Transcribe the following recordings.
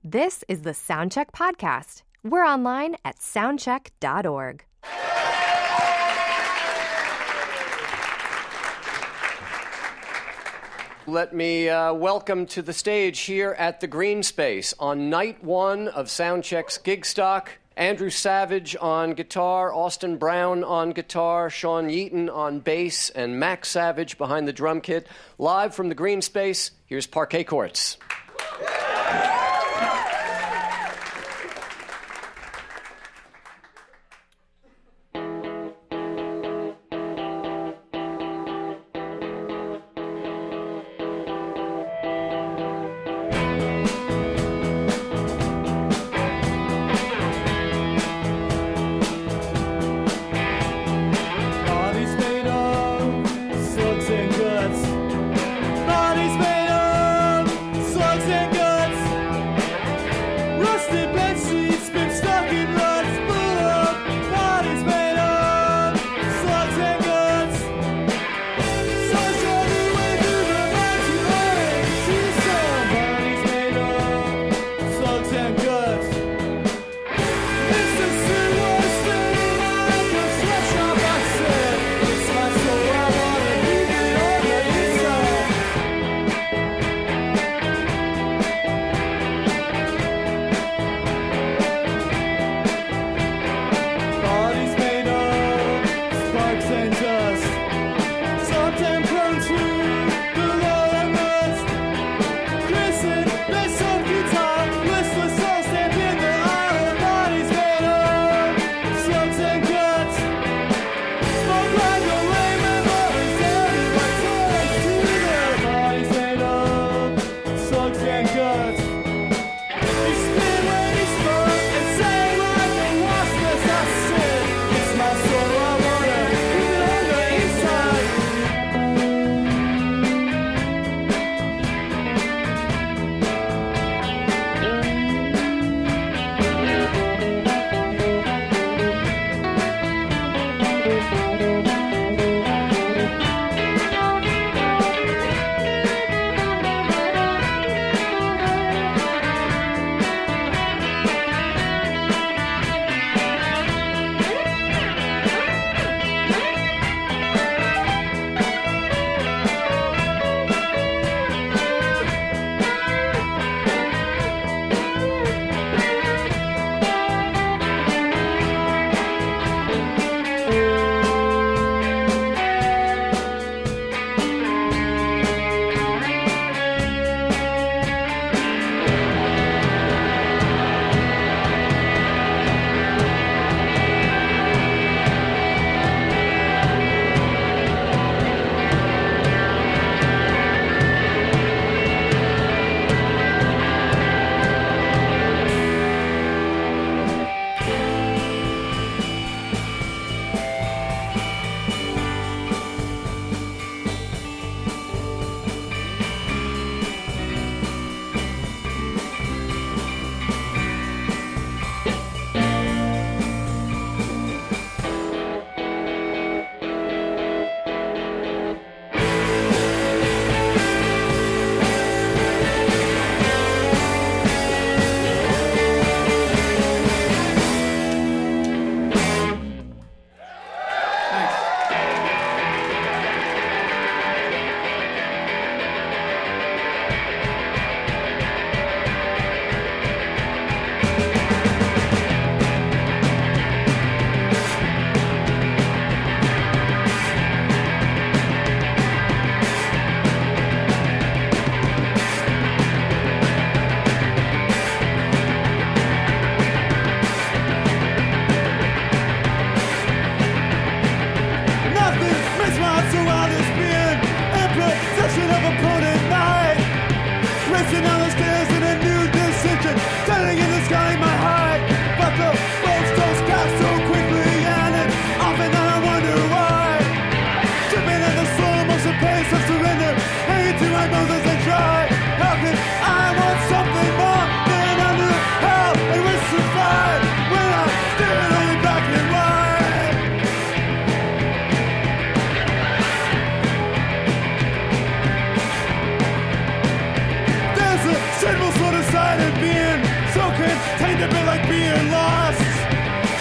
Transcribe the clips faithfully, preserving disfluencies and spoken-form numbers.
This is the Soundcheck Podcast. We're online at soundcheck dot org. Let me uh, welcome to the stage here at the Green Space on night one of Soundcheck's Gig Stock, Andrew Savage on guitar, Austin Brown on guitar, Sean Yeaton on bass, and Max Savage behind the drum kit. Live from the Green Space, here's Parquet Courts. So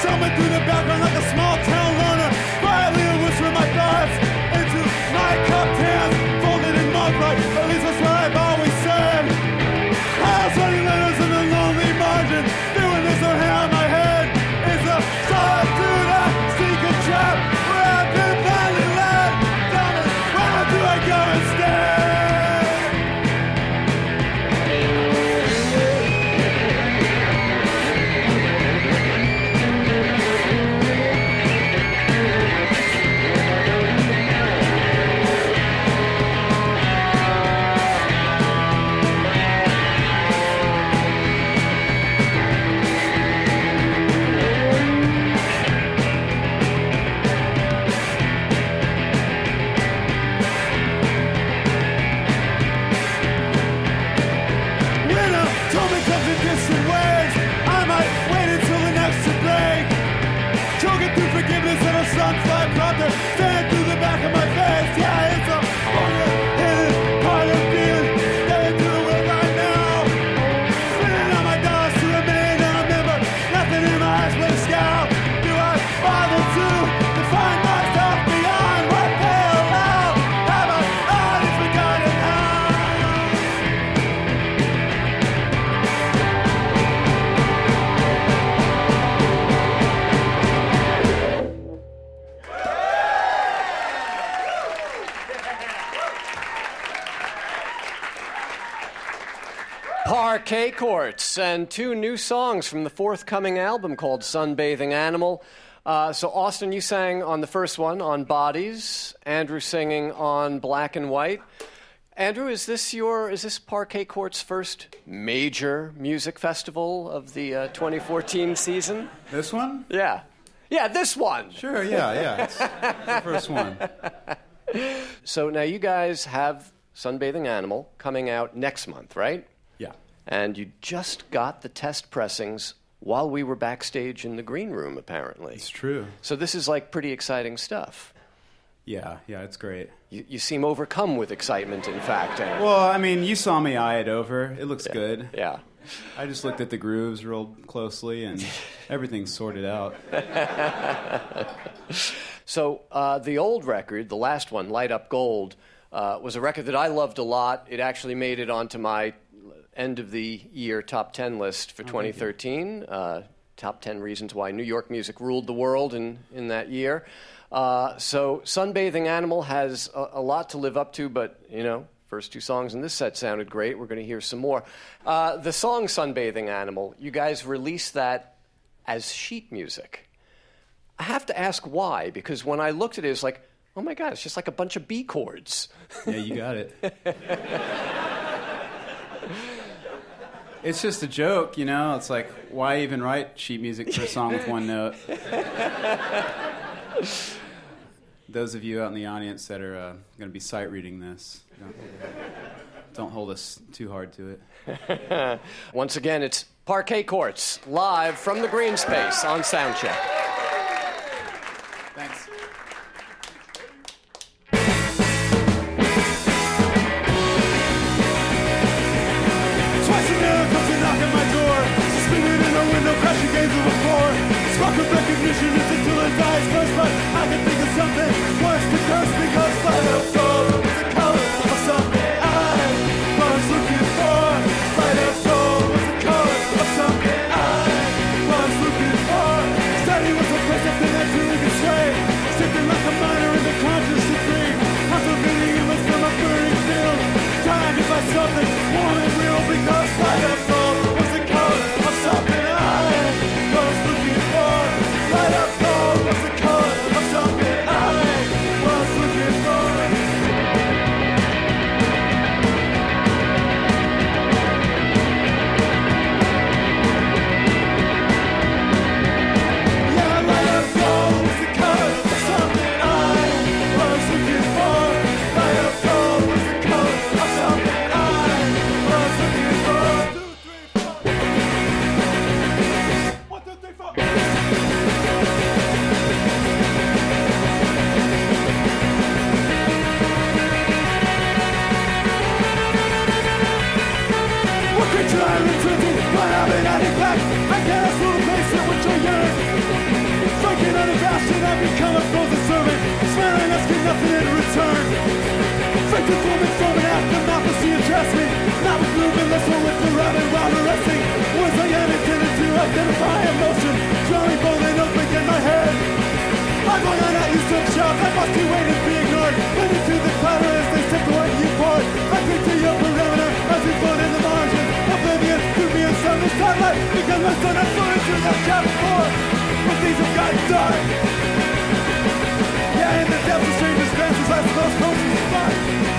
Someone through the background like a small town loner. Quietly I whisper my thoughts into my cupped hands, folded in mud right. At least that's what I've always said. I was writing letters in the lonely margin, doing this on hair on my head. It's a solitude, a secret trap where I've been badly led. Tell me, where do I go instead? Sunfly prompter, staring through the back of my face. Yeah, it's a funny, hidden part of being staring through the wind right now. Spinning on my dollars to remain unremembered. Nothing in my eyes but a scowl. Do I bother to define myself beyond what they allow? Have I already forgotten Parquet Courts, and two new songs from the forthcoming album called Sunbathing Animal. Uh, so, Austin, you sang on the first one, on Bodies. Andrew singing on Black and White. Andrew, is this your, is this Parquet Courts' first major music festival of the uh, twenty fourteen season? This one? Yeah. Yeah, this one. Sure, yeah, yeah. It's, it's the first one. So now you guys have Sunbathing Animal coming out next month, right? Yeah. And you just got the test pressings while we were backstage in the green room, apparently. It's true. So this is like pretty exciting stuff. Yeah, yeah, it's great. You, you seem overcome with excitement, in fact. And Well, I mean, you saw me eye it over. It looks yeah, good. Yeah. I just looked at the grooves real closely, and everything's sorted out. So uh, the old record, the last one, Light Up Gold, uh, was a record that I loved a lot. It actually made it onto my end of the year top ten list for twenty thirteen. Uh, top ten reasons why New York music ruled the world in, in that year. Uh, so Sunbathing Animal has a, a lot to live up to, but, you know, first two songs in this set sounded great. We're going to hear some more. Uh, the song Sunbathing Animal, you guys released that as sheet music. I have to ask why, because when I looked at it, it was like, oh my God, it's just like a bunch of B chords. Yeah, you got it. It's just a joke, you know? It's like, why even write sheet music for a song with one note? Those of you out in the audience that are uh, going to be sight reading this, don't, don't hold us too hard to it. Once again, it's Parquet Courts, live from the green space on Soundcheck. Thanks. Twice a minute comes a knock at my door. Suspended in a window, crashing games of the floor. Spark of recognition is until his eyes close, but I can think of something worse to curse because light up gold is the color of something I was looking for. Light up gold was the color of something I was looking for. Study was a place up to that feeling astray. Sipping like a miner in the conscious dream. Contemplating images from a burning field. Trying to find something warm and real because light up gold was the color of something I was looking for. Light up gold. the sunlight, because my son has flown into the chapter four. When things have gotten dark. Yeah, in the depths of strangers' glances, I suppose close to the spark.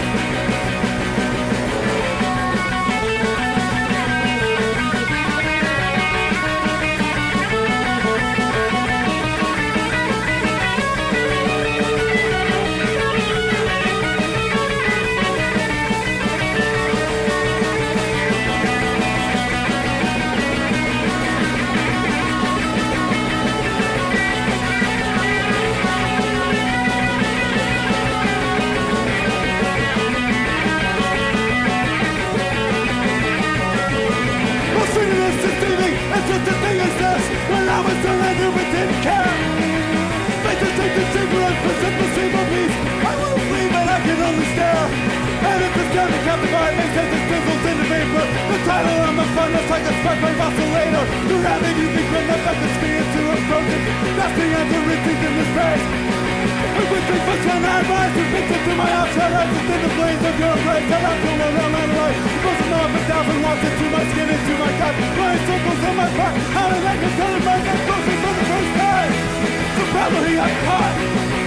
When I was young, I knew we didn't care. Faith to take the saber and present the single piece. I will flee, but I can only stare. And if it's down to captivate, they take the stizzles into vapor. The title on the front looks like a spark by oscillator. The rabbit you think when the back is being to approach it. That's the answer written in this page. And with three foot when I rise, and fix it to my outside eyes. Within the blaze of your blade, tell out to the realm and light. Buzzing off a thousand watts into my skin, into my gut. Flying circles on my back. How did I get telling my neck closing for the first time? So probably I'm caught.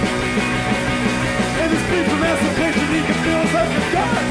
In his speed from emancipation, he can feel his life is gone.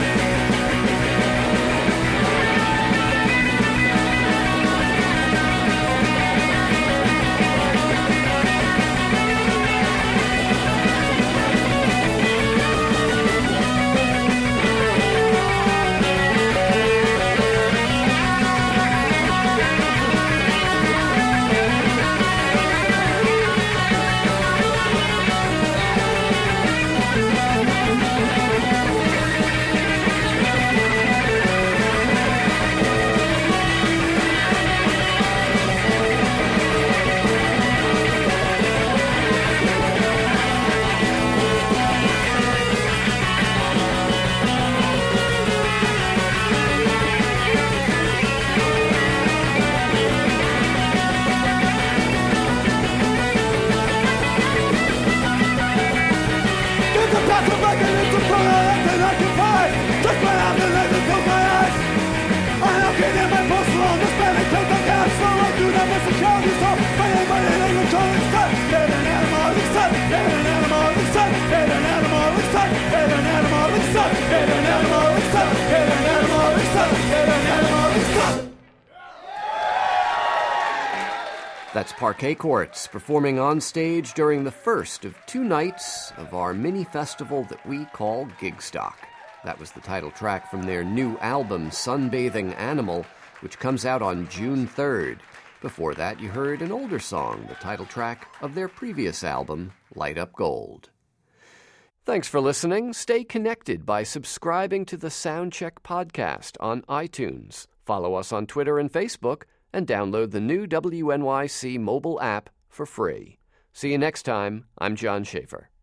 That's Parquet Courts performing on stage during the first of two nights of our mini festival that we call Gigstock. That was the title track from their new album, Sunbathing Animal, which comes out on June third. Before that, you heard an older song, the title track of their previous album, Light Up Gold. Thanks for listening. Stay connected by subscribing to the Soundcheck podcast on iTunes. Follow us on Twitter and Facebook, and download the new W N Y C mobile app for free. See you next time. I'm John Schaefer.